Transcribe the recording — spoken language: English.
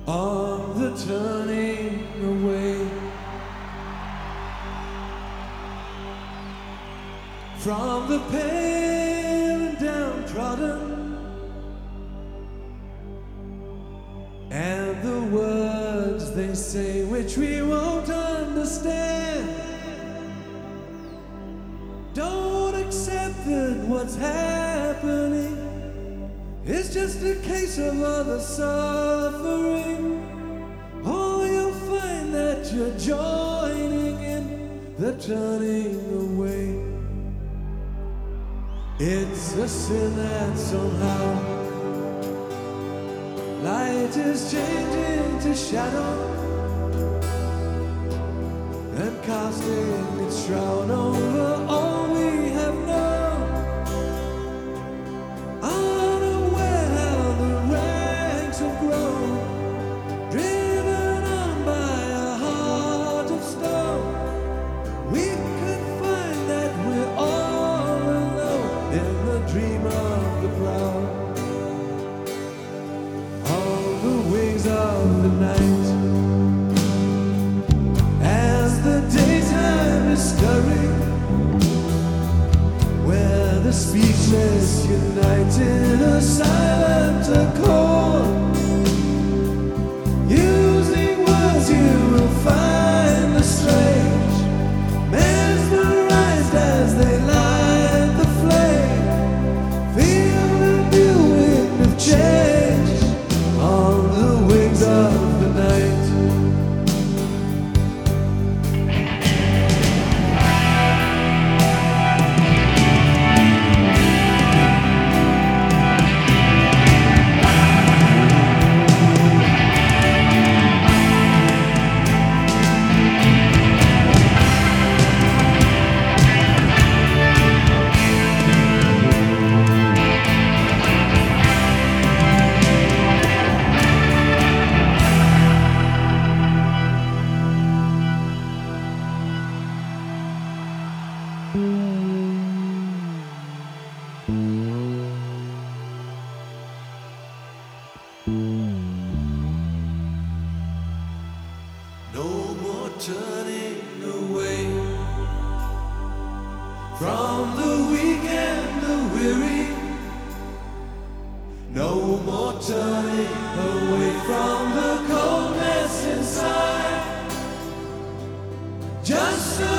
on the turning away from the pale and downtrodden, and the words they say which we won't understand. Don't accept that what's happening is just a case of other suffering. Oh, you'll find that you're joining in the turning away. It's a sin that somehow light is changing to shadow and casting its shroud over all we have known. Unaware how the ranks have grown, driven on by a heart of stone. We could find that we're all alone in the dream of the proud. On the wings of the night, as the daytime is stirring, where the speechless unite in a silent accord, using words you will find the strange, mesmerized as they light the flame. Feel the new wind of change on the wings of the night. No more turning away from the weak and the weary. No more turning away from the coldness inside. Just